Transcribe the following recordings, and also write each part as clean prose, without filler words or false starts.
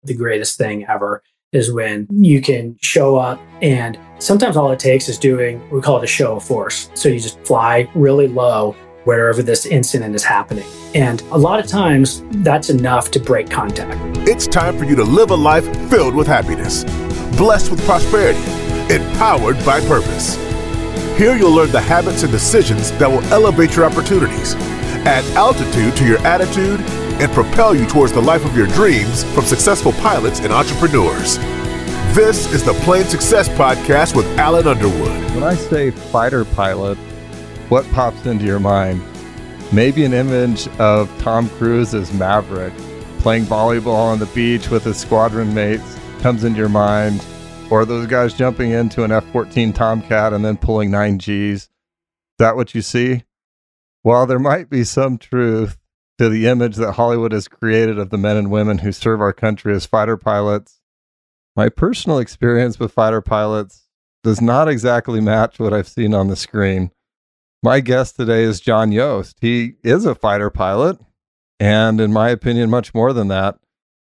the greatest thing ever is when you can show up, and sometimes all it takes is doing, we call it a show of force. So you just fly really low wherever this incident is happening. And a lot of times that's enough to break contact. It's time for you to live a life filled with happiness, blessed with prosperity, empowered by purpose. Here you'll learn the habits and decisions that will elevate your opportunities, add altitude to your attitude, and propel you towards the life of your dreams from successful pilots and entrepreneurs. This is the Plane Success Podcast with Alan Underwood. When I say fighter pilot, what pops into your mind? Maybe an image of Tom Cruise as Maverick playing volleyball on the beach with his squadron mates comes into your mind, or those guys jumping into an F-14 Tomcat and then pulling 9Gs. Is that what you see? Well, there might be some truth to the image that Hollywood has created of the men and women who serve our country as fighter pilots. My personal experience with fighter pilots does not exactly match what I've seen on the screen. My guest today is John Yost. He is a fighter pilot, and in my opinion, much more than that.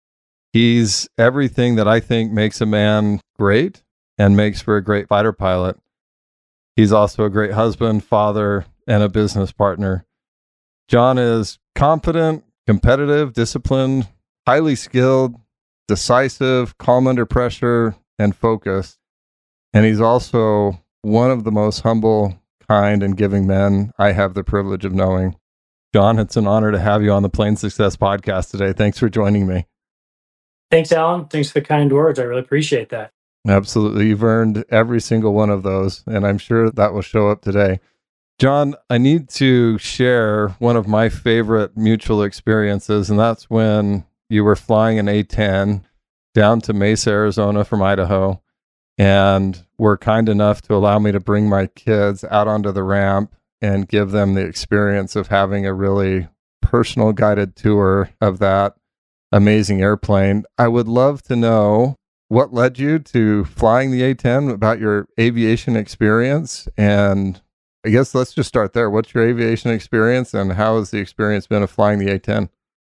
He's everything that I think makes a man great and makes for a great fighter pilot. He's also a great husband, father, and a business partner. John is confident, competitive, disciplined, highly skilled, decisive, calm under pressure, and focused. And he's also one of the most humble, kind, and giving men I have the privilege of knowing. John, it's an honor to have you on the Plane Success Podcast today. Thanks for joining me. Thanks, Alan. Thanks for the kind words. I really appreciate that. Absolutely. You've earned every single one of those, and I'm sure that will show up today. John, I need to share one of my favorite mutual experiences, and that's when you were flying an A-10 down to Mesa, Arizona from Idaho, and were kind enough to allow me to bring my kids out onto the ramp and give them the experience of having a really personal guided tour of that amazing airplane. I would love to know what led you to flying the A-10, about your aviation experience, and I guess let's just start there. What's your aviation experience, and how has the experience been of flying the A-10?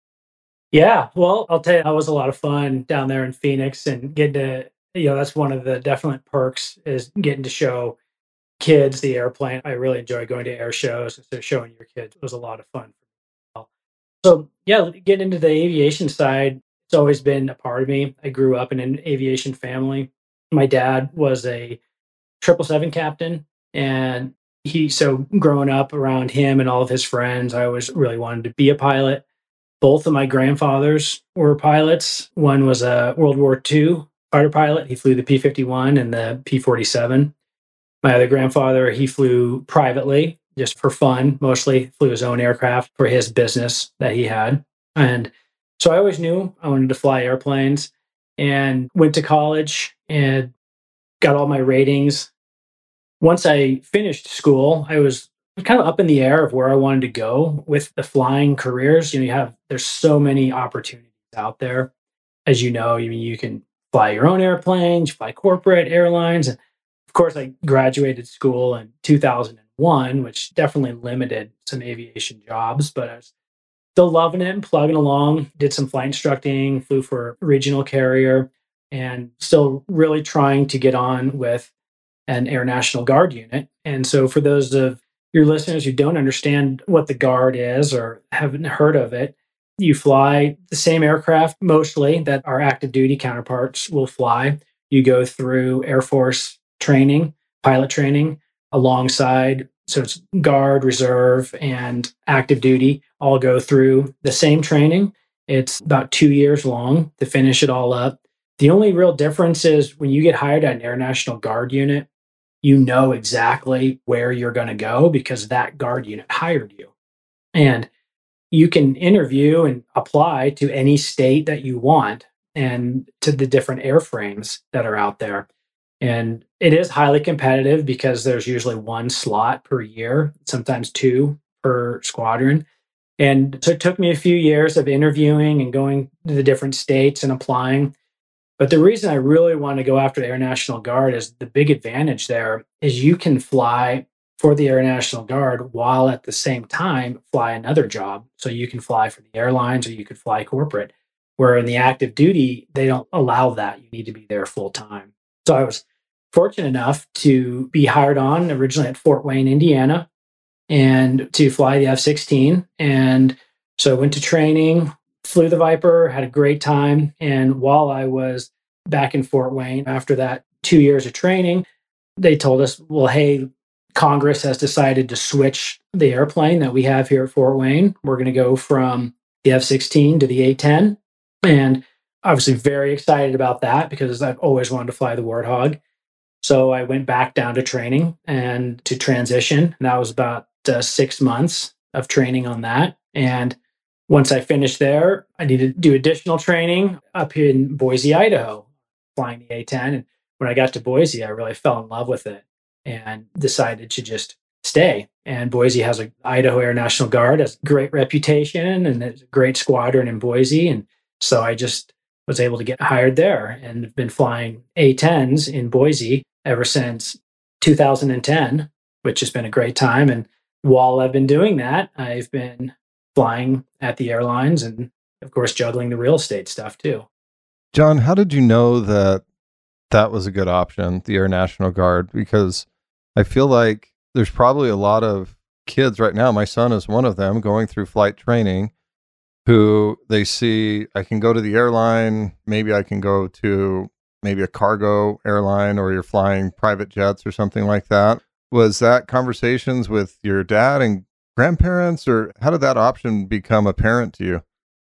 Yeah, well, I'll tell you, that was a lot of fun down there in Phoenix, and getting to, that's one of the definite perks is getting to show kids the airplane. I really enjoy going to air shows, so showing your kids was a lot of fun. So yeah, getting into the aviation side, it's always been a part of me. I grew up in an aviation family. My dad was a 777 captain, and so growing up around him and all of his friends, I always really wanted to be a pilot. Both of my grandfathers were pilots. One was a World War II fighter pilot. He flew the P-51 and the P-47. My other grandfather, he flew privately, just for fun, mostly flew his own aircraft for his business that he had. And so I always knew I wanted to fly airplanes, and went to college and got all my ratings. Once I finished school, I was kind of up in the air of where I wanted to go with the flying careers. There's so many opportunities out there. As you know, you can fly your own airplanes, fly corporate airlines. And of course, I graduated school in 2001, which definitely limited some aviation jobs, but I was still loving it and plugging along. Did some flight instructing, flew for a regional carrier, and still really trying to get on with an Air National Guard unit. And so for those of your listeners who don't understand what the Guard is or haven't heard of it, you fly the same aircraft mostly that our active duty counterparts will fly. You go through Air Force training, pilot training, alongside, so it's Guard, Reserve, and active duty all go through the same training. It's about 2 years long to finish it all up. The only real difference is when you get hired at an Air National Guard unit, you know exactly where you're going to go because that Guard unit hired you. And you can interview and apply to any state that you want and to the different airframes that are out there. And it is highly competitive because there's usually one slot per year, sometimes two per squadron. And so it took me a few years of interviewing and going to the different states and applying. But the reason I really want to go after the Air National Guard is the big advantage there is you can fly for the Air National Guard while at the same time fly another job. So you can fly for the airlines or you could fly corporate. where in the active duty, they don't allow that. You need to be there full time. So I was fortunate enough to be hired on originally at Fort Wayne, Indiana, and to fly the F 16. And so I went to training, flew the Viper, had a great time. And while I was back in Fort Wayne, after that 2 years of training, they told us, well, hey, Congress has decided to switch the airplane that we have here at Fort Wayne. We're going to go from the F 16 to the A 10. And obviously, very excited about that because I've always wanted to fly the Warthog. So I went back down to training and to transition. And that was about 6 months of training on that. And once I finished there, I needed to do additional training up in Boise, Idaho, flying the A-10. And when I got to Boise, I really fell in love with it and decided to just stay. And Boise has a Idaho Air National Guard, has a great reputation, and there's a great squadron in Boise. And so I just was able to get hired there and have been flying A-10s in Boise ever since 2010, which has been a great time. And while I've been doing that, I've been flying at the airlines and, of course, juggling the real estate stuff too. John, how did you know that that was a good option, the Air National Guard? Because I feel like there's probably a lot of kids right now, my son is one of them, going through flight training, who they see, I can go to the airline, maybe I can go to maybe a cargo airline, or you're flying private jets or something like that. Was that conversations with your dad and grandparents, or how did that option become apparent to you?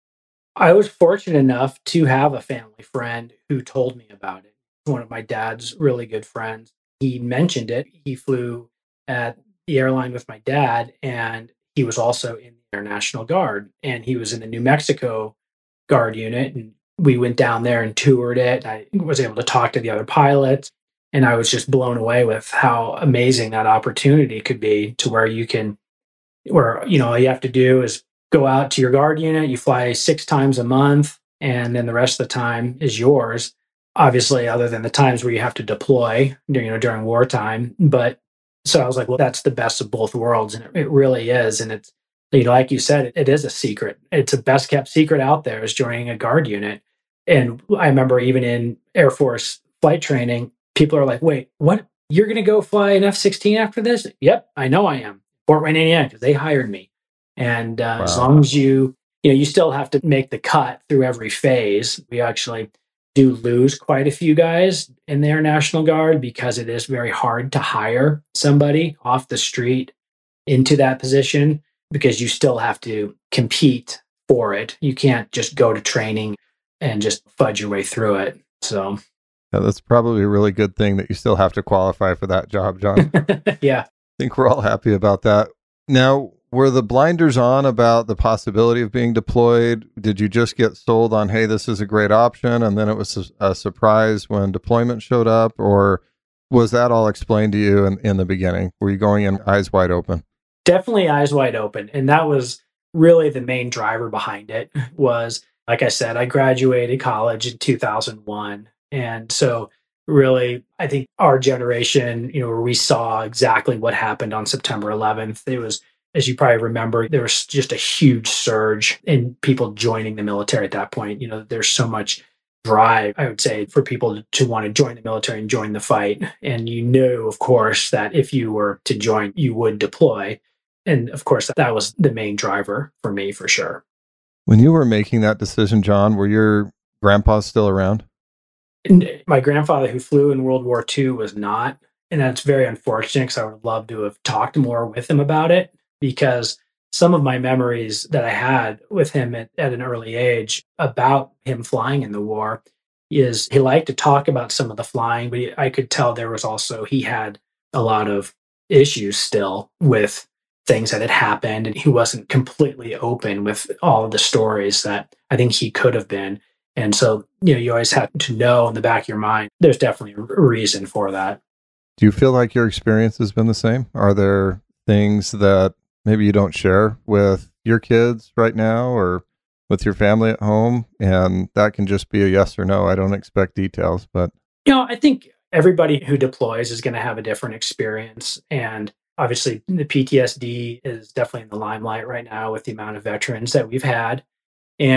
I was fortunate enough to have a family friend who told me about it. One of my dad's really good friends. He mentioned it. He flew at the airline with my dad, and he was also in the Air National Guard, and he was in the New Mexico Guard unit. And we went down there and toured it. I was able to talk to the other pilots, and I was just blown away with how amazing that opportunity could be, to where you can, where, all you have to do is go out to your guard unit, you fly 6 times a month, and then the rest of the time is yours. Obviously, other than the times where you have to deploy, during wartime. But so I was like, well, that's the best of both worlds. And it really is. And it's, like you said, it is a secret. It's a best kept secret out there, is joining a guard unit. And I remember even in Air Force flight training, people are like, wait, what? You're going to go fly an F-16 after this? Yep, I know I am. Fort Wayne, Indiana, because they hired me. And as long as you still have to make the cut through every phase. We actually do lose quite a few guys in the Air National Guard because it is very hard to hire somebody off the street into that position, because you still have to compete for it. You can't just go to training and just fudge your way through it. So yeah, that's probably a really good thing that you still have to qualify for that job, John. Yeah. I think we're all happy about that. Now, were the blinders on about the possibility of being deployed? Did you just get sold on, hey, this is a great option, and then it was a surprise when deployment showed up? Or was that all explained to you in the beginning? Were you going in eyes wide open? Definitely eyes wide open. And that was really the main driver behind it. Was, like I said, I graduated college in 2001. And so really, I think our generation, where we saw exactly what happened on September 11th, it was, as you probably remember, there was just a huge surge in people joining the military at that point. There's so much drive, I would say, for people to want to join the military and join the fight. And of course, that if you were to join, you would deploy. And of course, that was the main driver for me, for sure. When you were making that decision, John, were your grandpas still around? And my grandfather, who flew in World War II, was not. And that's very unfortunate, because I would love to have talked more with him about it, because some of my memories that I had with him at an early age about him flying in the war is he liked to talk about some of the flying, but I could tell there was also, he had a lot of issues still with things that had happened, and he wasn't completely open with all of the stories that I think he could have been. And so, you always have to know in the back of your mind, there's definitely a reason for that. Do you feel like your experience has been the same? Are there things that maybe you don't share with your kids right now, or with your family at home? And that can just be a yes or no. I don't expect details, but. I think everybody who deploys is going to have a different experience. And obviously, the PTSD is definitely in the limelight right now with the amount of veterans that we've had. And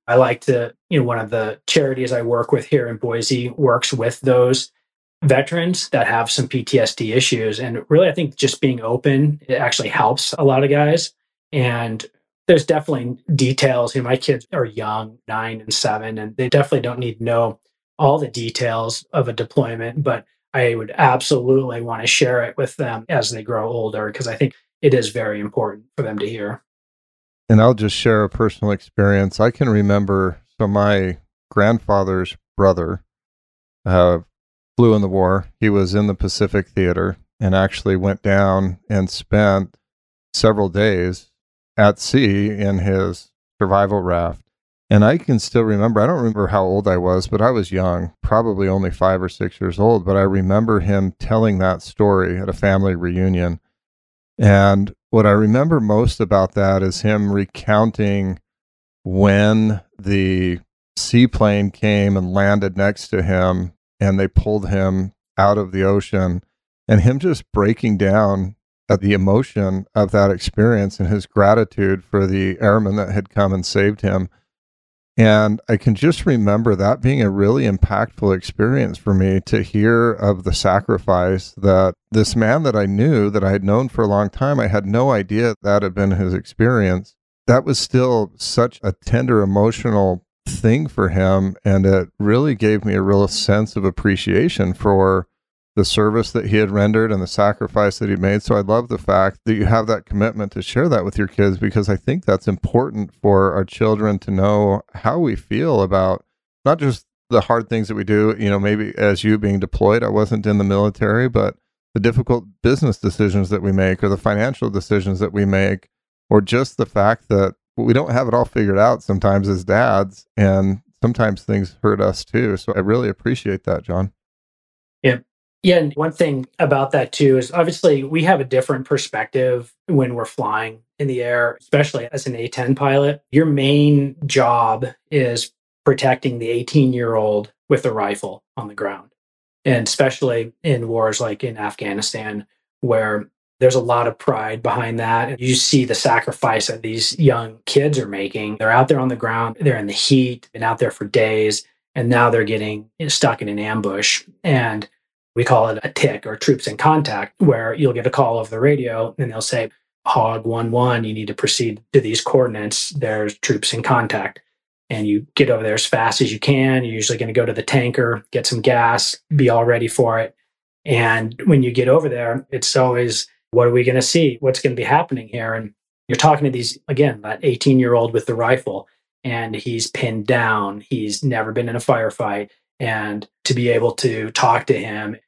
I like to, one of the charities I work with here in Boise works with those veterans that have some PTSD issues. And really, I think just being open, it actually helps a lot of guys. And there's definitely details. My kids are young, 9 and 7, and they definitely don't need to know all the details of a deployment, but I would absolutely want to share it with them as they grow older, because I think it is very important for them to hear. And I'll just share a personal experience. I can remember, so my grandfather's brother flew in the war. He was in the Pacific Theater and actually went down and spent several days at sea in his survival raft. And I can still remember, I don't remember how old I was, but I was young, probably only 5 or 6 years old. But I remember him telling that story at a family reunion. And what I remember most about that is him recounting when the seaplane came and landed next to him and they pulled him out of the ocean, and him just breaking down at the emotion of that experience and his gratitude for the airmen that had come and saved him. And I can just remember that being a really impactful experience for me, to hear of the sacrifice that this man that I knew, that I had known for a long time, I had no idea that had been his experience. That was still such a tender, emotional thing for him. And it really gave me a real sense of appreciation for the service that he had rendered and the sacrifice that he made. So I love the fact that you have that commitment to share that with your kids, because I think that's important for our children to know how we feel about not just the hard things that we do, maybe as you being deployed, I wasn't in the military, but the difficult business decisions that we make, or the financial decisions that we make, or just the fact that we don't have it all figured out sometimes as dads, and sometimes things hurt us too. So I really appreciate that, John. Yeah. Yeah, and one thing about that too is obviously we have a different perspective when we're flying in the air, especially as an A-10 pilot. Your main job is protecting the 18-year-old with a rifle on the ground. And especially in wars like in Afghanistan, where there's a lot of pride behind that. And you see the sacrifice that these young kids are making. They're out there on the ground, they're in the heat, been out there for days, and now they're getting stuck in an ambush. And we call it a TIC, or troops in contact, where you'll get a call over the radio and they'll say, Hog 1-1, you need to proceed to these coordinates. There's troops in contact. And you get over there as fast as you can. You're usually going to go to the tanker, get some gas, be all ready for it. And when you get over there, it's always, what are we going to see? What's going to be happening here? And you're talking to these, again, that 18-year-old with the rifle, and he's pinned down. He's never been in a firefight. And to be able to talk to him,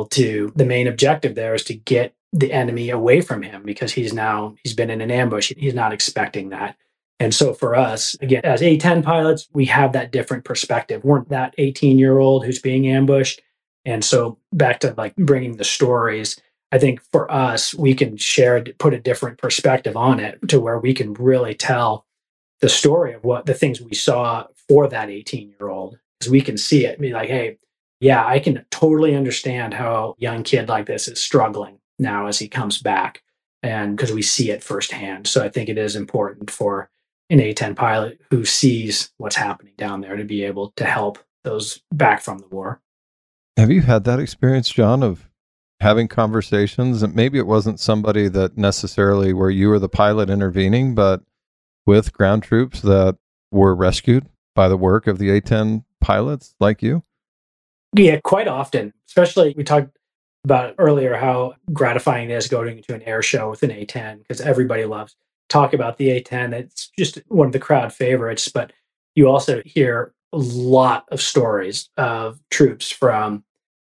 the main objective there is to get the enemy away from him, because he's been in an ambush. He's not expecting that. And so for us, again, as A-10 pilots, we have that different perspective. We're that 18-year-old who's being ambushed. And so back to like bringing the stories, I think for us, we can put a different perspective on it, to where we can really tell the story of what the things we saw for that 18-year-old, because we can see it and be like, hey, yeah, I can totally understand how a young kid like this is struggling now as he comes back, and because we see it firsthand. So I think it is important for an A-10 pilot who sees what's happening down there to be able to help those back from the war. Have you had that experience, John, of having conversations, and maybe it wasn't somebody that necessarily where you were the pilot intervening, but with ground troops that were rescued by the work of the A-10 pilots like you? Yeah, quite often. Especially, we talked about earlier how gratifying it is going to an air show with an A-10, because everybody loves talk about the A-10. It's just one of the crowd favorites. But you also hear a lot of stories of troops from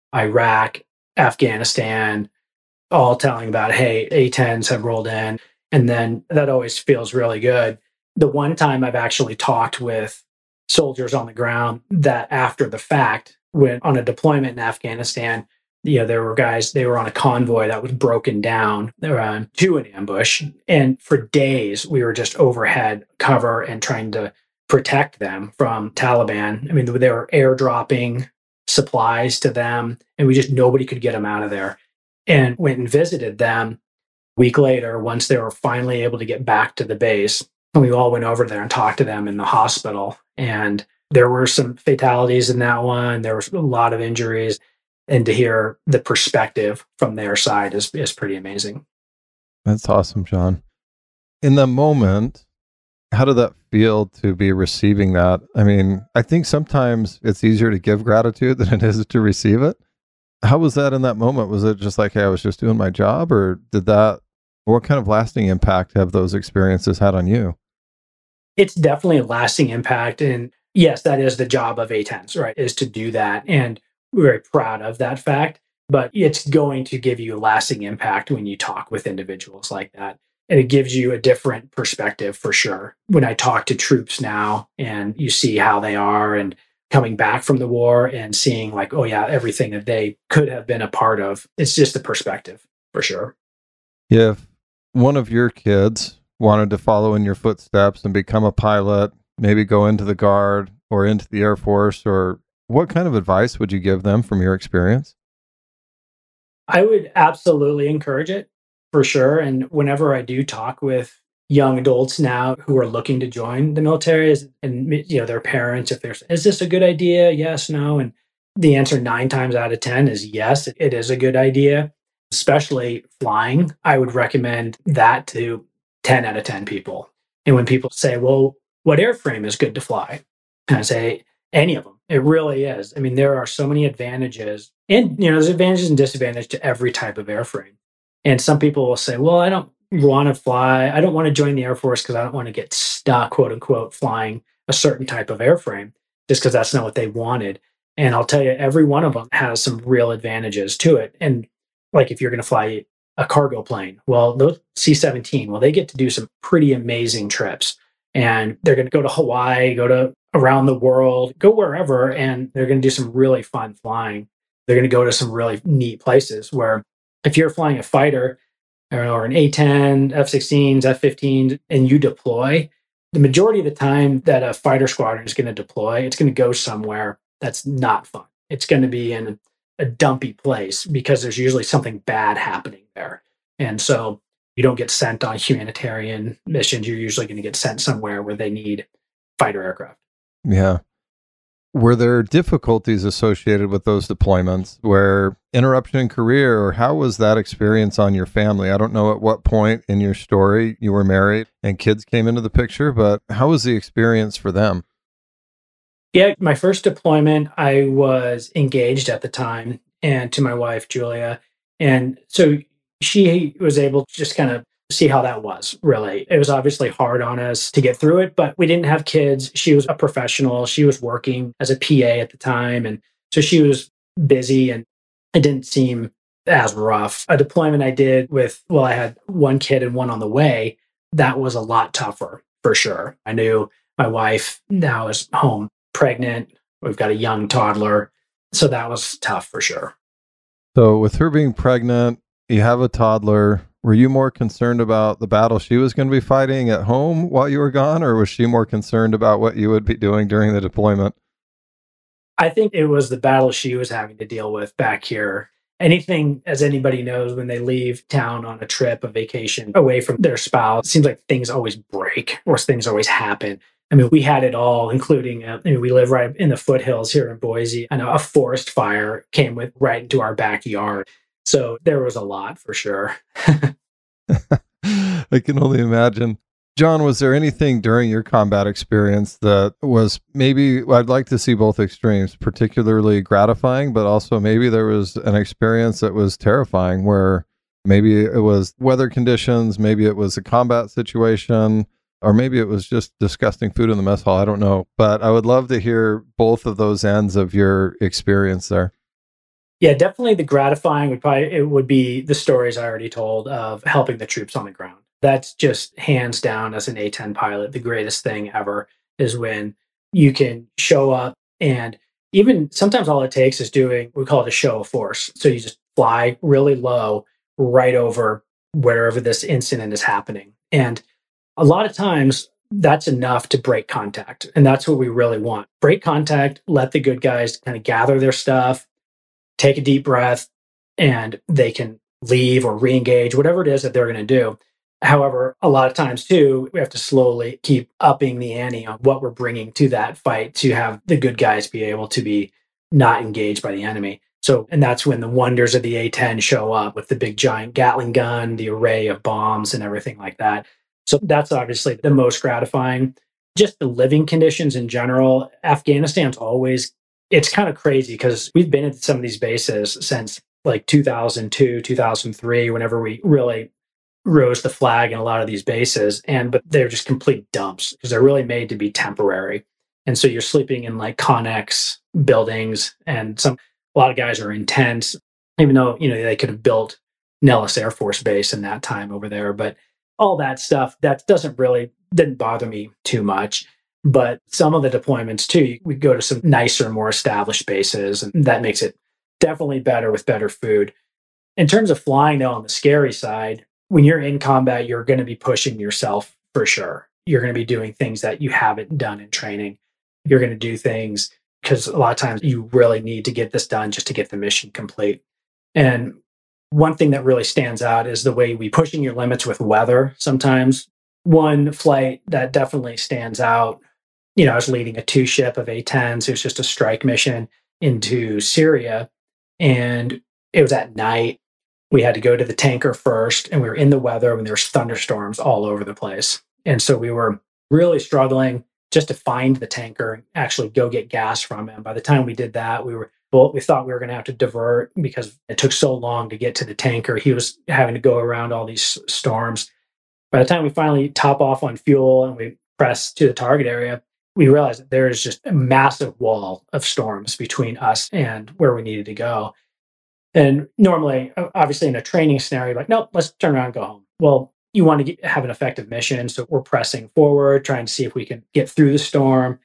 Iraq, Afghanistan, all telling about, hey, A-10s have rolled in. And then that always feels really good. The one time I've actually talked with soldiers on the ground that after the fact, when on a deployment in Afghanistan, there were guys, they were on a convoy that was broken down to an ambush. And for days, we were just overhead cover and trying to protect them from Taliban. I mean, they were airdropping supplies to them, and nobody could get them out of there. And went and visited them a week later, once they were finally able to get back to the base. And we all went over there and talked to them in the hospital. And there were some fatalities in that one. There was a lot of injuries. And to hear the perspective from their side is pretty amazing. That's awesome, John. In the moment, how did that feel to be receiving that? I mean, I think sometimes it's easier to give gratitude than it is to receive it. How was that in that moment? Was it just like, hey, I was just doing my job, or what kind of lasting impact have those experiences had on you? It's definitely a lasting impact. And yes, that is the job of A10s, right? Is to do that. And we're very proud of that fact. But it's going to give you a lasting impact when you talk with individuals like that. And it gives you a different perspective for sure. When I talk to troops now and you see how they are and coming back from the war and seeing like, oh yeah, everything that they could have been a part of, it's just the perspective for sure. If one of your kids wanted to follow in your footsteps and become a pilot, maybe go into the Guard or into the Air Force, or what kind of advice would you give them from your experience? I would absolutely encourage it for sure. And whenever I do talk with young adults now who are looking to join the military and their parents, if there's, is this a good idea? Yes, no. And the answer 9 times out of 10 is yes, it is a good idea, especially flying. I would recommend that to 10 out of 10 people. And when people say, well, what airframe is good to fly? And I say, any of them. It really is. I mean, there are so many advantages, and there's advantages and disadvantages to every type of airframe. And some people will say, well, I don't want to fly. I don't want to join the Air Force because I don't want to get stuck, quote unquote, flying a certain type of airframe just because that's not what they wanted. And I'll tell you, every one of them has some real advantages to it. And like if you're going to fly a cargo plane, well, those C-17, well, they get to do some pretty amazing trips. And they're going to go to Hawaii, go to around the world, go wherever, and they're going to do some really fun flying. They're going to go to some really neat places where if you're flying a fighter or an A-10, F-16s, F-15s, and you deploy, the majority of the time that a fighter squadron is going to deploy, it's going to go somewhere that's not fun. It's going to be in a dumpy place because there's usually something bad happening there. And so you don't get sent on humanitarian missions. You're usually going to get sent somewhere where they need fighter aircraft. Yeah. Were there difficulties associated with those deployments where interruption in career, or how was that experience on your family? I don't know at what point in your story you were married and kids came into the picture, but how was the experience for them? Yeah, my first deployment, I was engaged at the time and to my wife, Julia. And so she was able to just kind of see how that was really. It was obviously hard on us to get through it, but we didn't have kids. She was a professional. She was working as a PA at the time. And so she was busy and it didn't seem as rough. A deployment I did I had one kid and one on the way. That was a lot tougher for sure. I knew my wife now is home pregnant. We've got a young toddler. So that was tough for sure. So with her being pregnant, you have a toddler. Were you more concerned about the battle she was going to be fighting at home while you were gone, or was she more concerned about what you would be doing during the deployment? I think it was the battle she was having to deal with back here. Anything, as anybody knows, when they leave town on a trip, a vacation away from their spouse, it seems like things always break or things always happen. I mean, we had it all, including, we live right in the foothills here in Boise, and a forest fire came right into our backyard. So there was a lot for sure. I can only imagine. John, was there anything during your combat experience that was maybe, I'd like to see both extremes, particularly gratifying, but also maybe there was an experience that was terrifying where maybe it was weather conditions, maybe it was a combat situation, or maybe it was just disgusting food in the mess hall. I don't know, but I would love to hear both of those ends of your experience there. Yeah, definitely the gratifying would be the stories I already told of helping the troops on the ground. That's just hands down as an A-10 pilot, the greatest thing ever is when you can show up, and even sometimes all it takes is doing, we call it a show of force. So you just fly really low right over wherever this incident is happening. And a lot of times that's enough to break contact. And that's what we really want. Break contact, let the good guys kind of gather their stuff, take a deep breath, and they can leave or re-engage, whatever it is that they're going to do. However, a lot of times too, we have to slowly keep upping the ante on what we're bringing to that fight to have the good guys be able to be not engaged by the enemy. So, and that's when the wonders of the A-10 show up with the big giant Gatling gun, the array of bombs and everything like that. So that's obviously the most gratifying. Just the living conditions in general, Afghanistan's always, it's kind of crazy because we've been at some of these bases since like 2002, 2003, whenever we really rose the flag in a lot of these bases. But they're just complete dumps because they're really made to be temporary. And so you're sleeping in like Connex buildings, and a lot of guys are in tents, even though, they could have built Nellis Air Force Base in that time over there. But all that stuff, that didn't bother me too much. But some of the deployments too, we go to some nicer, more established bases, and that makes it definitely better with better food. In terms of flying though, on the scary side, when you're in combat, you're going to be pushing yourself for sure. You're going to be doing things that you haven't done in training. You're going to do things because a lot of times you really need to get this done just to get the mission complete. And one thing that really stands out is the way we pushing your limits with weather sometimes. One flight that definitely stands out, I was leading a 2-ship of A-10s. It was just a strike mission into Syria. And it was at night. We had to go to the tanker first, and we were in the weather when there was thunderstorms all over the place. And so we were really struggling just to find the tanker and actually go get gas from him. By the time we did that, we thought we were going to have to divert because it took so long to get to the tanker. He was having to go around all these storms. By the time we finally top off on fuel and we press to the target area, we realized that there is just a massive wall of storms between us and where we needed to go. And normally, obviously in a training scenario, like, nope, let's turn around and go home. Well, you want to have an effective mission. So we're pressing forward, trying to see if we can get through the storm.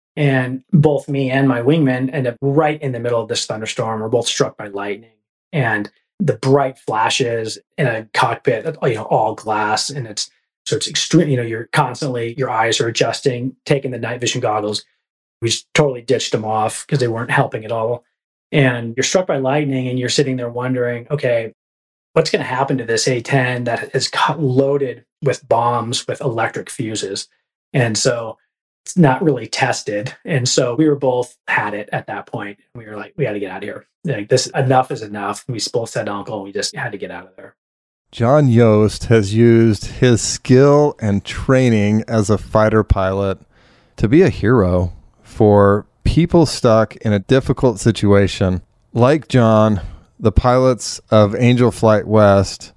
And both me and my wingman end up right in the middle of this thunderstorm. We're both struck by lightning. And the bright flashes in a cockpit, all glass. And it's extreme, you're constantly, your eyes are adjusting, taking the night vision goggles. We just totally ditched them off because they weren't helping at all. And you're struck by lightning and you're sitting there wondering, okay, what's going to happen to this A-10 that is loaded with bombs with electric fuses? And so it's not really tested. And so we were both had it at that point. We were like, we got to get out of here. Like, this, enough is enough. We both said uncle, and we just had to get out of there. John Yost has used his skill and training as a fighter pilot to be a hero for people stuck in a difficult situation. Like John, the pilots of Angel Flight West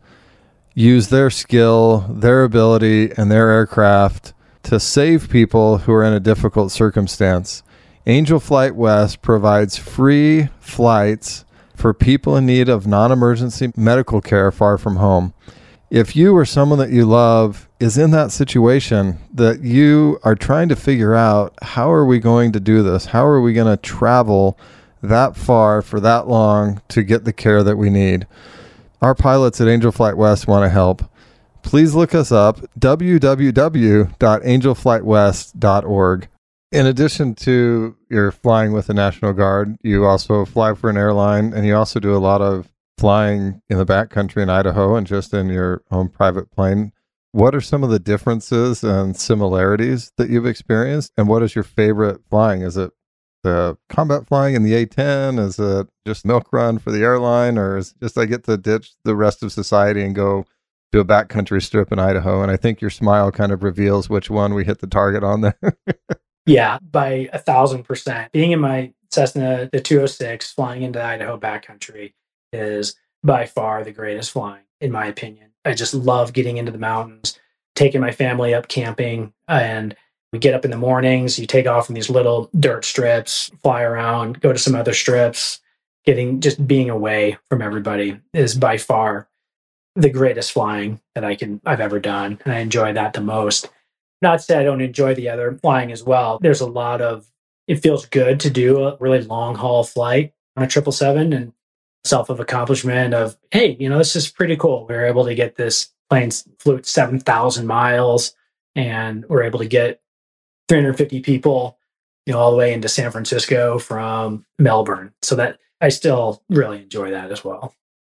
use their skill, their ability, and their aircraft to save people who are in a difficult circumstance. Angel Flight West provides free flights for people in need of non-emergency medical care far from home. If you or someone that you love is in that situation that you are trying to figure out, how are we going to do this? How are we going to travel that far for that long to get the care that we need? Our pilots at Angel Flight West want to help. Please look us up, www.angelflightwest.org. In addition to your flying with the National Guard, you also fly for an airline, and you also do a lot of flying in the backcountry in Idaho and just in your own private plane. What are some of the differences and similarities that you've experienced? And what is your favorite flying? Is it the combat flying in the A-10? Is it just milk run for the airline? Or is it just I get to ditch the rest of society and go do a backcountry strip in Idaho? And I think your smile kind of reveals which one we hit the target on there. Yeah, by 1,000%. Being in my Cessna, the 206, flying into Idaho backcountry is by far the greatest flying, in my opinion. I just love getting into the mountains, taking my family up camping, and we get up in the mornings, you take off in these little dirt strips, fly around, go to some other strips. Just being away from everybody is by far the greatest flying that I've ever done, and I enjoy that the most. Not to say I don't enjoy the other flying as well. There's it feels good to do a really long haul flight on a 777 and self-accomplishment of, hey, this is pretty cool. We were able to get this plane flew 7,000 miles, and we're able to get 350 people, all the way into San Francisco from Melbourne. So that I still really enjoy that as well.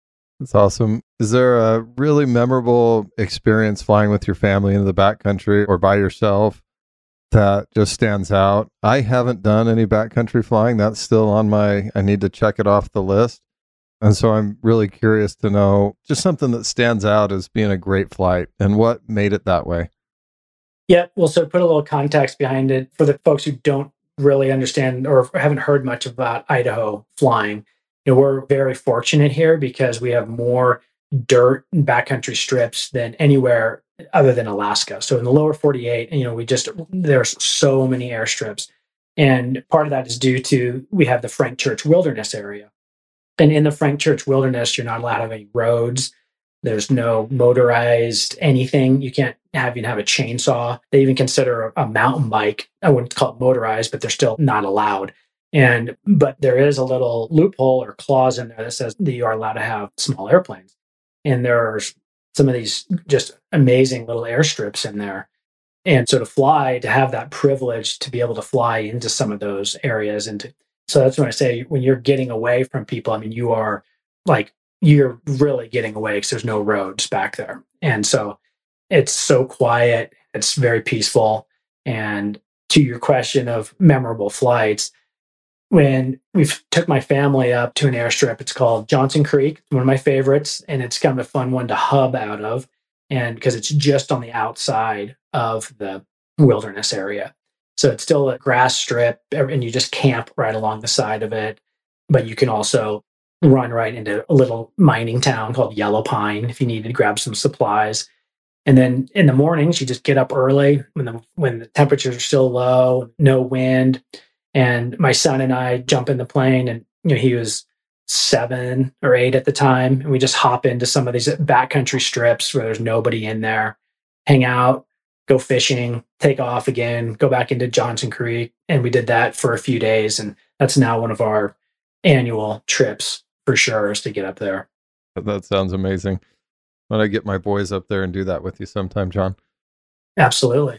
That's awesome. Is there a really memorable experience flying with your family into the backcountry or by yourself that just stands out? I haven't done any backcountry flying. That's still on I need to check it off the list. And so I'm really curious to know just something that stands out as being a great flight and what made it that way. Yeah, well, so put a little context behind it for the folks who don't really understand or haven't heard much about Idaho flying. We're very fortunate here because we have more dirt and backcountry strips than anywhere other than Alaska. So in the lower 48, there's so many airstrips. And part of that is due to we have the Frank Church Wilderness area. And in the Frank Church Wilderness, you're not allowed to have any roads. There's no motorized anything. You can't even have a chainsaw. They even consider a mountain bike. I wouldn't call it motorized, but they're still not allowed. But there is a little loophole or clause in there that says that you are allowed to have small airplanes. And there's some of these just amazing little airstrips in there. And so to have that privilege to be able to fly into some of those areas so that's when I say when you're getting away from people, I mean, you're really getting away because there's no roads back there. And so it's so quiet, it's very peaceful. And to your question of memorable flights, when we took my family up to an airstrip, it's called Johnson Creek, one of my favorites, and it's kind of a fun one to hub out of, and because it's just on the outside of the wilderness area. So it's still a grass strip, and you just camp right along the side of it. But you can also run right into a little mining town called Yellow Pine if you need to grab some supplies. And then in the mornings, you just get up early when the temperatures are still low, no wind. And my son and I jump in the plane, and he was 7 or 8 at the time, and we just hop into some of these backcountry strips where there's nobody in there, hang out, go fishing, take off again, go back into Johnson Creek. And we did that for a few days. And that's now one of our annual trips for sure, is to get up there. That sounds amazing. When I get my boys up there and do that with you sometime, John. Absolutely.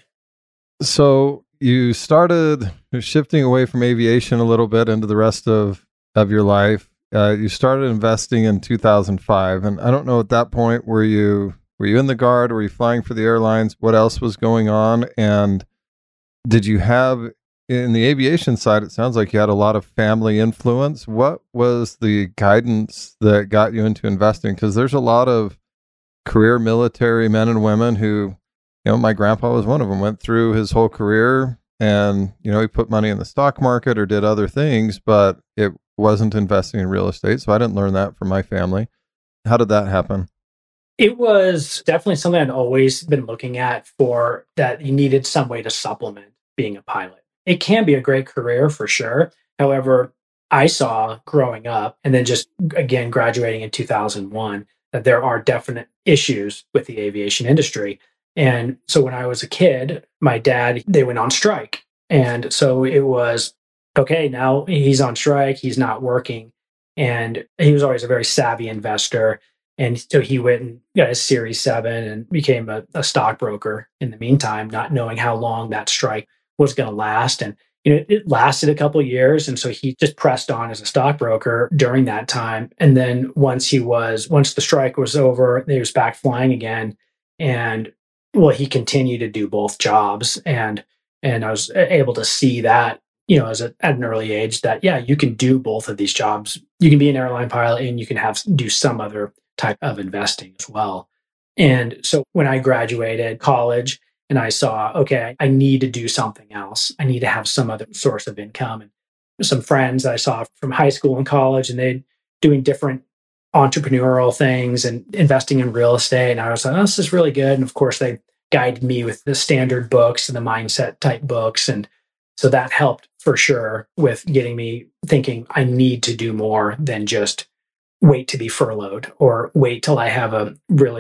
So you started shifting away from aviation a little bit into the rest of your life. You started investing in 2005. And I don't know, at that point, were you in the Guard? Were you flying for the airlines? What else was going on? And did you have, in the aviation side, it sounds like you had a lot of family influence. What was the guidance that got you into investing? Because there's a lot of career military men and women who, my grandpa was one of them, went through his whole career and, he put money in the stock market or did other things, but it wasn't investing in real estate. So I didn't learn that from my family. How did that happen? It was definitely something I'd always been looking at for that you needed some way to supplement being a pilot. It can be a great career for sure. However, I saw growing up and then just again graduating in 2001 that there are definite issues with the aviation industry. And so when I was a kid, my dad, they went on strike. And so it was, okay, now he's on strike, he's not working. And he was always a very savvy investor. And so he went and got his Series 7 and became a stockbroker in the meantime, not knowing how long that strike was going to last. And it lasted a couple of years. And so he just pressed on as a stockbroker during that time. And then once the strike was over, he was back flying again. And well, he continued to do both jobs. And I was able to see that, at an early age that, yeah, you can do both of these jobs. You can be an airline pilot and you can do some other type of investing as well. And so when I graduated college and I saw, okay, I need to do something else. I need to have some other source of income. And some friends I saw from high school and college, and they doing different entrepreneurial things and investing in real estate. And I was like, oh, this is really good. And of course, they guided me with the standard books and the mindset type books. And so that helped for sure with getting me thinking I need to do more than just wait to be furloughed or wait till I have a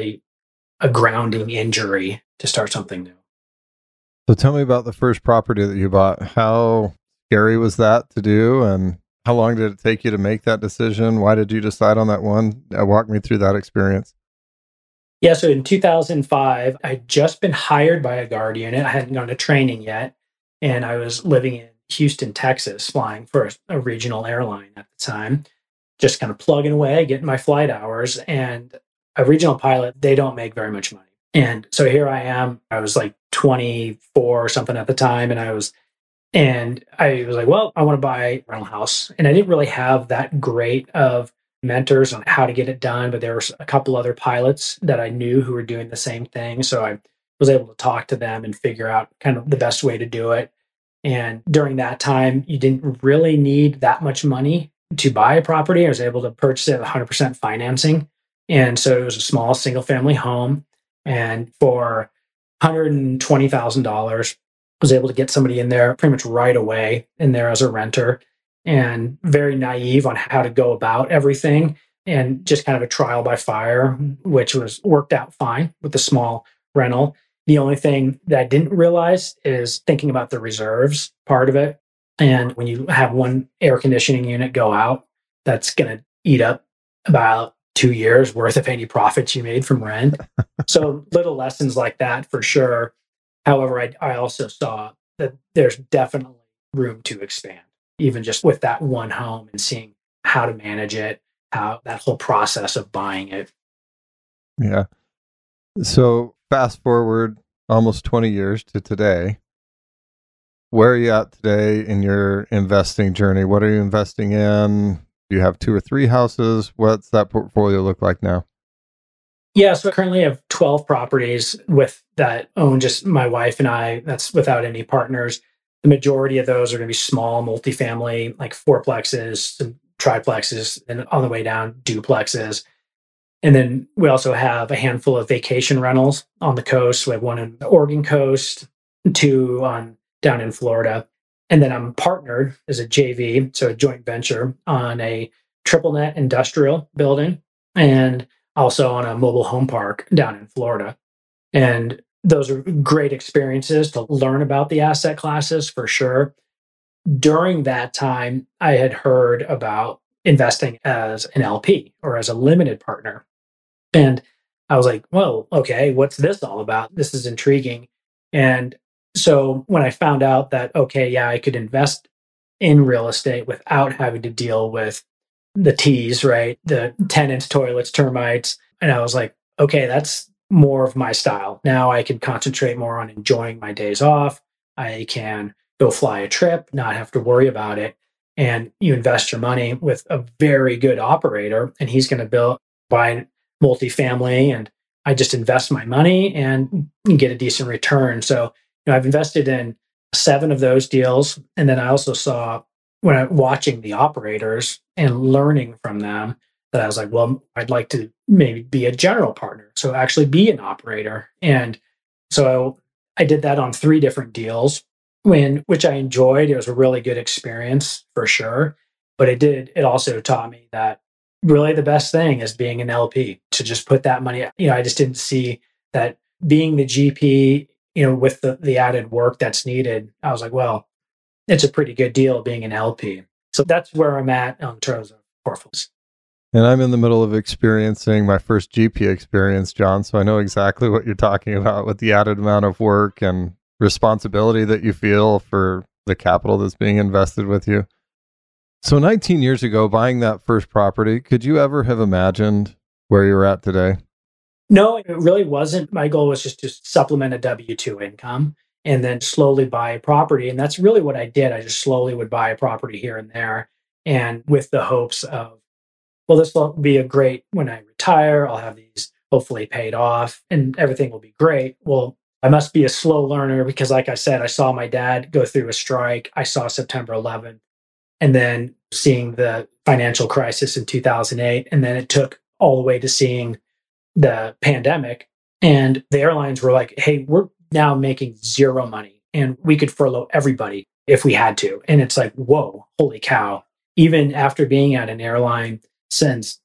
grounding injury to start something new. So tell me about the first property that you bought. How scary was that to do? And how long did it take you to make that decision? Why did you decide on that one? Walk me through that experience. Yeah, so in 2005, I'd just been hired by a Guard unit. I hadn't gone to training yet. And I was living in Houston, Texas, flying for a regional airline at the time. just kind of plugging away, getting my flight hours. And a regional pilot, they don't make very much money. And so here I am. I was like 24 or something at the time. And I was like, well, I want to buy a rental house. And I didn't really have that great of mentors on how to get it done, but there was a couple other pilots that I knew who were doing the same thing. So I was able to talk to them and figure out kind of the best way to do it. And during that time, you didn't really need that much money to buy a property. I was able to purchase it with 100% financing. And so it was a small single family home. And for $120,000, was able to get somebody in there pretty much right away in there as a renter, and very naive on how to go about everything, and just kind of a trial by fire, which was worked out fine with the small rental. The only thing that I didn't realize is thinking about the reserves part of it. And when you have one air conditioning unit go out, that's going to eat up about 2 years worth of any profits you made from rent. So little lessons like that for sure. However, I also saw that there's definitely room to expand, even just with that one home and seeing how to manage it, how that whole process of buying it. Yeah. So fast forward almost 20 years to today. Where are you at today in your investing journey? What are you investing in? Do you have 2 or 3 houses? What's that portfolio look like now? Yeah, so I currently have 12 properties with that own just my wife and I. That's without any partners. The majority of those are going to be small multifamily, like fourplexes and triplexes, and on the way down, duplexes. And then we also have a handful of vacation rentals on the coast. We have one on the Oregon coast, 2 on down in Florida. And then I'm partnered as a JV, so a joint venture, on a triple net industrial building, and also on a mobile home park down in Florida. And those are great experiences to learn about the asset classes for sure. During that time, I had heard about investing as an LP or as a limited partner. And I was like, well, okay, what's this all about? This is intriguing. And so when I found out that, okay, yeah, I could invest in real estate without having to deal with the T's, right? The tenants, toilets, termites. And I was like, okay, that's more of my style. Now I can concentrate more on enjoying my days off. I can go fly a trip, not have to worry about it. And you invest your money with a very good operator, and he's going to buy multifamily, and I just invest my money and get a decent return. So, I've invested in 7 of those deals. And then I also saw, when I'm watching the operators and learning from them, that I was like, well, I'd like to maybe be a general partner. So actually be an operator. And so I did that on 3 different deals, which I enjoyed. It was a really good experience for sure. But it also taught me that really the best thing is being an LP, to just put that money. I just didn't see that being the GP, with the added work that's needed. I was like, well, it's a pretty good deal being an LP. So that's where I'm at in terms of portfolios. And I'm in the middle of experiencing my first GP experience, John. So I know exactly what you're talking about with the added amount of work and responsibility that you feel for the capital that's being invested with you. So 19 years ago, buying that first property, could you ever have imagined where you're at today? No, it really wasn't. My goal was just to supplement a W-2 income and then slowly buy a property. And that's really what I did. I just slowly would buy a property here and there, and with the hopes of, well, this will be a great, when I retire, I'll have these hopefully paid off and everything will be great. Well, I must be a slow learner because, like I said, I saw my dad go through a strike. I saw September 11th, and then seeing the financial crisis in 2008. And then it took all the way to seeing the pandemic. And the airlines were like, hey, we're now making 0 money and we could furlough everybody if we had to. And it's like, whoa, holy cow. Even after being at an airline since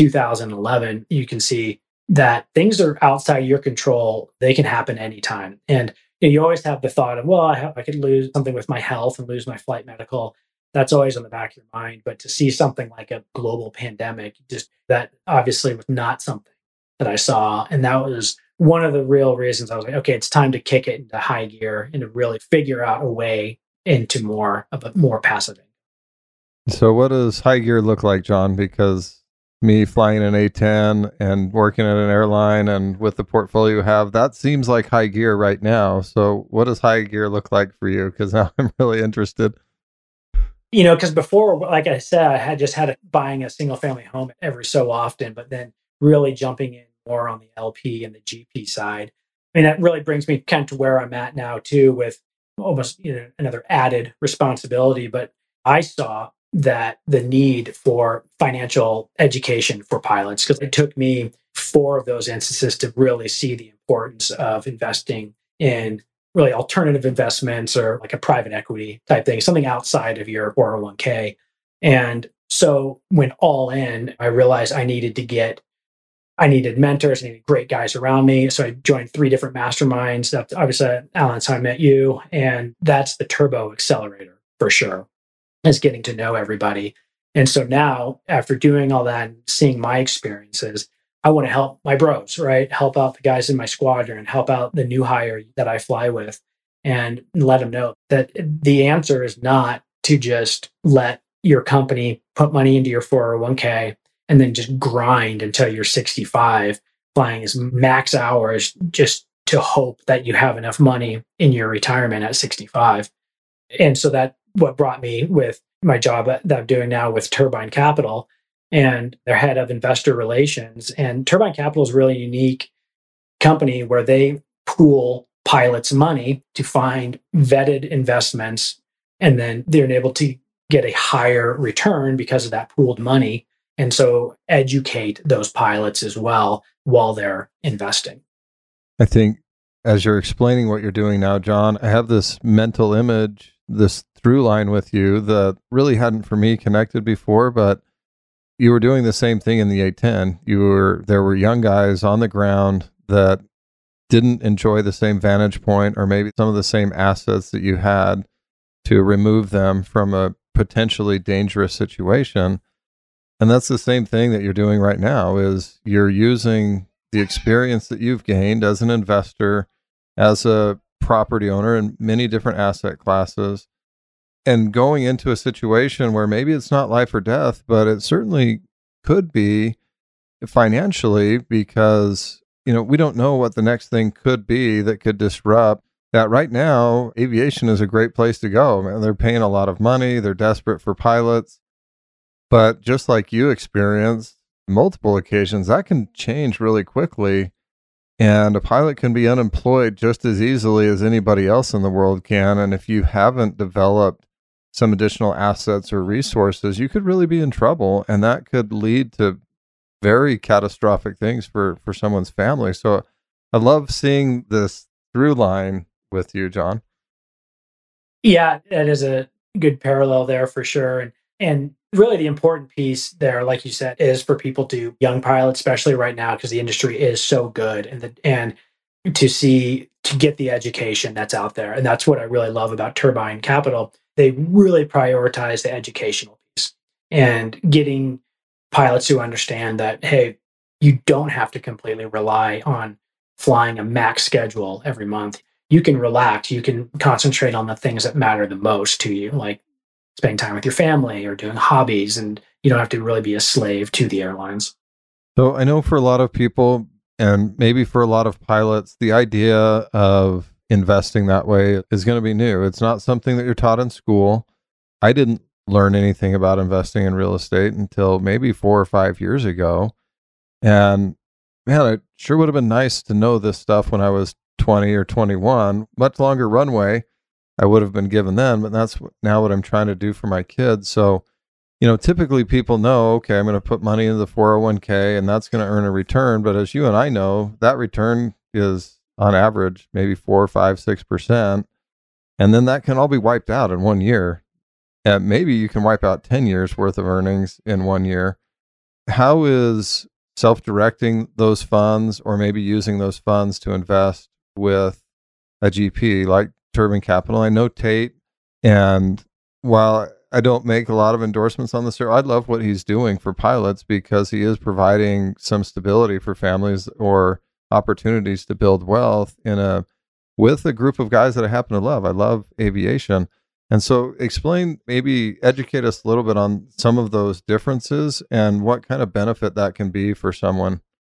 2011, you can see that things are outside your control. They can happen anytime. And you always have the thought of, well, I could lose something with my health and lose my flight medical. That's always on the back of your mind. But to see something like a global pandemic, just that obviously was not something that I saw. And that was one of the real reasons I was like, okay, it's time to kick it into high gear and to really figure out a way into more of a more passive income. So what does high gear look like, John? Because me flying an A10 and working at an airline and with the portfolio you have, that seems like high gear right now. So what does high gear look like for you? Because now I'm really interested. Because before, like I said, I had just had buying a single family home every so often, but then really jumping in more on the LP and the GP side. I mean, that really brings me kind of to where I'm at now too, with almost another added responsibility. But I saw that the need for financial education for pilots, because it took me 4 of those instances to really see the importance of investing in really alternative investments or like a private equity type thing, something outside of your 401k. And so when all in, I realized I needed mentors, I needed great guys around me. So I joined 3 different masterminds. That's obviously, Alan, that's how I met you. And that's the Turbo Accelerator for sure, is getting to know everybody. And so now, after doing all that and seeing my experiences, I want to help my bros, right? Help out the guys in my squadron, help out the new hire that I fly with, and let them know that the answer is not to just let your company put money into your 401k and then just grind until you're 65, flying as max hours just to hope that you have enough money in your retirement at 65. And so that what brought me with my job that I'm doing now with Turbine Capital and their head of investor relations. And Turbine Capital is a really unique company where they pool pilots' money to find vetted investments, and then they're able to get a higher return because of that pooled money. And so educate those pilots as well while they're investing. I think as you're explaining what you're doing now, John, I have this mental image, this through line with you that really hadn't for me connected before, but you were doing the same thing in the A10. There were young guys on the ground that didn't enjoy the same vantage point or maybe some of the same assets that you had to remove them from a potentially dangerous situation. And that's the same thing that you're doing right now is you're using the experience that you've gained as an investor, as a property owner in many different asset classes, and going into a situation where maybe it's not life or death, but it certainly could be financially because, we don't know what the next thing could be that could disrupt that. Right now, aviation is a great place to go. Man, they're paying a lot of money. They're desperate for pilots. But just like you experienced multiple occasions, that can change really quickly. And a pilot can be unemployed just as easily as anybody else in the world can. And if you haven't developed some additional assets or resources, you could really be in trouble. And that could lead to very catastrophic things for someone's family. So I love seeing this through line with you, John. Yeah, that is a good parallel there for sure. And really the important piece there, like you said, is for people to young pilots, especially right now, because the industry is so good and to get the education that's out there. And that's what I really love about Turbine Capital. They really prioritize the educational piece and getting pilots who understand that, hey, you don't have to completely rely on flying a max schedule every month. You can relax. You can concentrate on the things that matter the most to you, like spending time with your family or doing hobbies, and you don't have to really be a slave to the airlines. So I know for a lot of people, and maybe for a lot of pilots, the idea of investing that way is going to be new. It's not something that you're taught in school. I didn't learn anything about investing in real estate until maybe 4 or 5 years ago. And man, it sure would have been nice to know this stuff when I was 20 or 21. Much longer runway I would have been given then, but that's now what I'm trying to do for my kids. So, typically people know, okay, I'm going to put money into the 401k and that's going to earn a return. But as you and I know, that return is on average maybe 4, 5, 6%. And then that can all be wiped out in 1 year. And maybe you can wipe out 10 years worth of earnings in 1 year. How is self-directing those funds or maybe using those funds to invest with a GP like Turbine Capital? I know Tate, and while I don't make a lot of endorsements on this, I love what he's doing for pilots because he is providing some stability for families or opportunities to build wealth with a group of guys that I happen to love. I love aviation. And so explain, maybe educate us a little bit on some of those differences and what kind of benefit that can be for someone.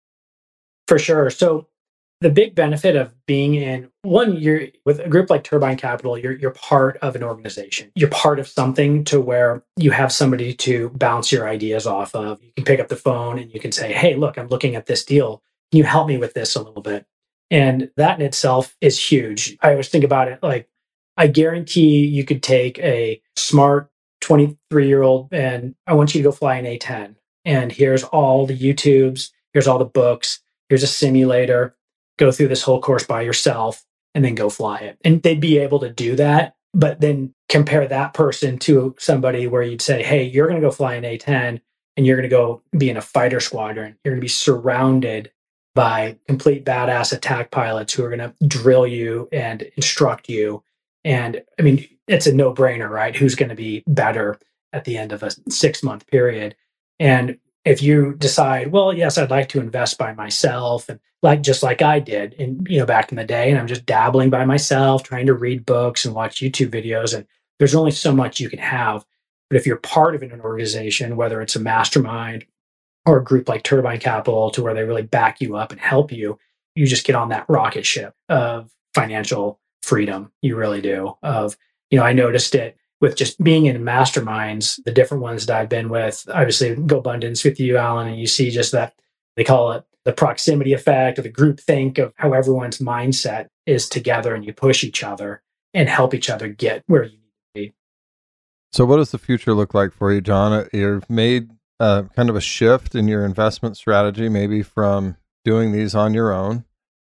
For sure. So the big benefit of being in one, you're with a group like Turbine Capital, you're part of an organization. You're part of something to where you have somebody to bounce your ideas off of. You can pick up the phone and you can say, "Hey, look, I'm looking at this deal. Can you help me with this a little bit?" And that in itself is huge. I always think about it like I guarantee you could take a smart 23-year-old and I want you to go fly an A10. And here's all the YouTubes, here's all the books, here's a simulator, go through this whole course by yourself and then go fly it. And they'd be able to do that. But then compare that person to somebody where you'd say, "Hey, you're going to go fly an A10 and you're going to go be in a fighter squadron. You're going to be surrounded by complete badass attack pilots who are going to drill you and instruct you." And I mean, it's a no brainer, right? Who's going to be better at the end of a 6 month period? And if you decide, well, yes, I'd like to invest by myself and like just like I did back in the day, and I'm just dabbling by myself, trying to read books and watch YouTube videos, and there's only so much you can have. But if you're part of an organization, whether it's a mastermind or a group like Turbine Capital, to where they really back you up and help you, you just get on that rocket ship of financial freedom. You really do. I noticed it with just being in masterminds, the different ones that I've been with, obviously GoBundance with you, Alan, and you see just that they call it the proximity effect or the group think of how everyone's mindset is together and you push each other and help each other get where you need to be. So what does the future look like for you, John? You've made kind of a shift in your investment strategy, maybe from doing these on your own.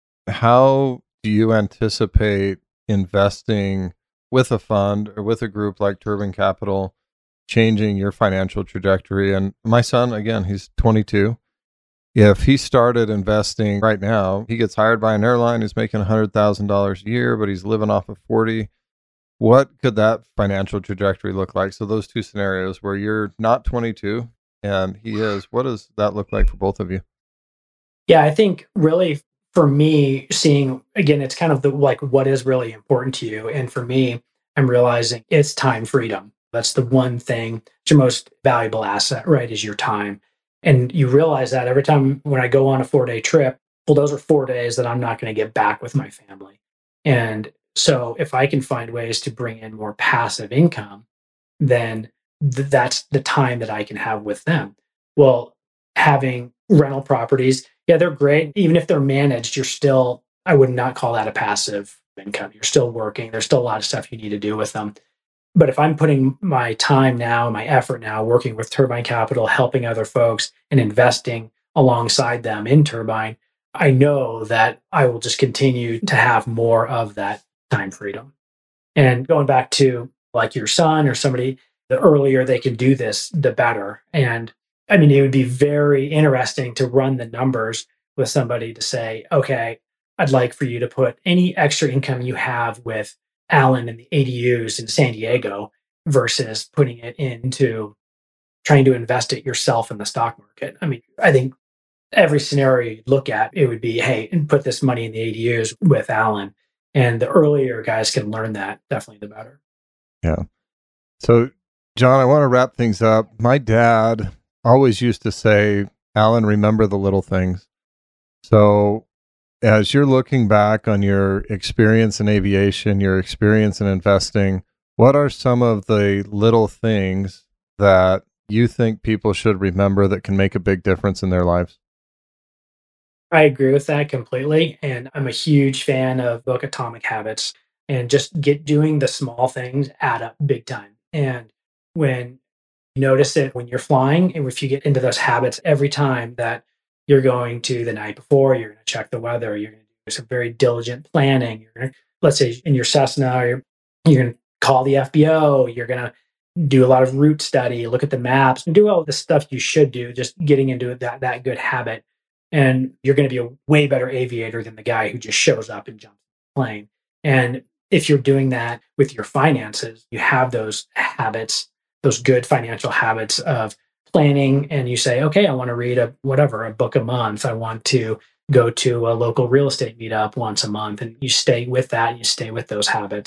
How do you anticipate investing with a fund or with a group like Turbine Capital changing your financial trajectory? And my son, again, he's 22. If he started investing right now, he gets hired by an airline, he's making $100,000 a year, but he's living off of 40. What could that financial trajectory look like? So those two scenarios where you're not 22 and he is, what does that look like for both of you? Yeah, I think really for me, seeing again, it's kind of the like what is really important to you. And for me, I'm realizing it's time freedom. That's the one thing, it's your most valuable asset, right? Is your time. And you realize that every time when I go on a 4-day trip, well, those are 4 days that I'm not going to get back with my family. And so if I can find ways to bring in more passive income, then that's the time that I can have with them. Well, having rental properties, yeah, they're great. Even if they're managed, I would not call that a passive income. You're still working. There's still a lot of stuff you need to do with them. But if I'm putting my time now, my effort now, working with Turbine Capital, helping other folks and investing alongside them in Turbine, I know that I will just continue to have more of that time freedom. And going back to like your son or somebody, the earlier they can do this, the better. And I mean, it would be very interesting to run the numbers with somebody to say, okay, I'd like for you to put any extra income you have with Alan and the ADUs in San Diego versus putting it into trying to invest it yourself in the stock market. I mean, I think every scenario you look at, it would be, hey, and put this money in the ADUs with Alan. And the earlier guys can learn that, definitely the better. Yeah. So, John, I want to wrap things up. My dad always used to say, Alan, remember the little things. So as you're looking back on your experience in aviation, your experience in investing, what are some of the little things that you think people should remember that can make a big difference in their lives? I agree with that completely. And I'm a huge fan of book Atomic Habits and just doing the small things add up big time. And when you notice it when you're flying, and if you get into those habits every time that you're going to the night before, you're going to check the weather, you're going to do some very diligent planning. You're going to, let's say in your Cessna, you're going to call the FBO, you're going to do a lot of route study, look at the maps, and do all the stuff you should do, just getting into that good habit. And you're going to be a way better aviator than the guy who just shows up and jumps the plane. And if you're doing that with your finances, you have those habits, those good financial habits of planning, and you say, okay, I want to read a book a month. I want to go to a local real estate meetup once a month. And you stay with that, and you stay with those habits.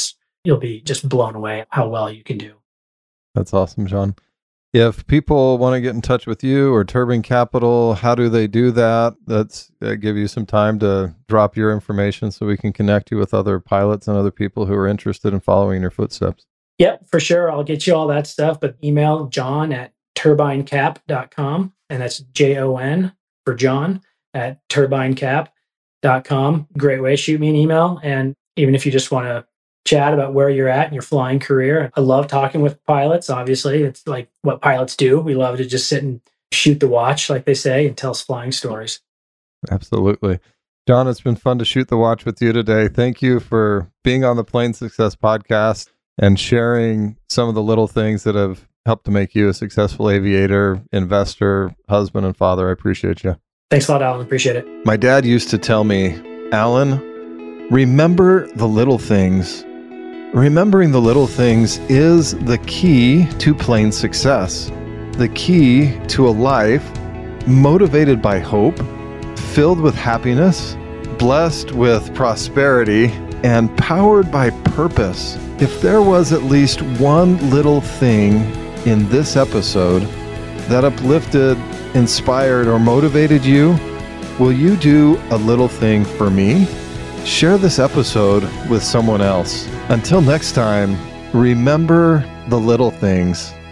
you'll be just blown away how well you can do. That's awesome, John. If people want to get in touch with you or Turbine Capital, how do they do that? Let's give you some time to drop your information so we can connect you with other pilots and other people who are interested in following your footsteps. Yep, for sure. I'll get you all that stuff, but email john@turbinecap.com, and that's JON for John at turbinecap.com. Great way. Shoot me an email. And even if you just want to chat about where you're at in your flying career. I love talking with pilots. Obviously, it's like what pilots do. We love to just sit and shoot the watch, like they say, and tell flying stories. Absolutely. John, it's been fun to shoot the watch with you today. Thank you for being on the Plane Success Podcast and sharing some of the little things that have helped to make you a successful aviator, investor, husband, and father. I appreciate you. Thanks a lot, Alan. Appreciate it. My dad used to tell me, Alan, remember the little things. Remembering the little things is the key to plane success, the key to a life motivated by hope, filled with happiness, blessed with prosperity, and powered by purpose. If there was at least one little thing in this episode that uplifted, inspired, or motivated you, will you do a little thing for me? Share this episode with someone else. Until next time, remember the little things.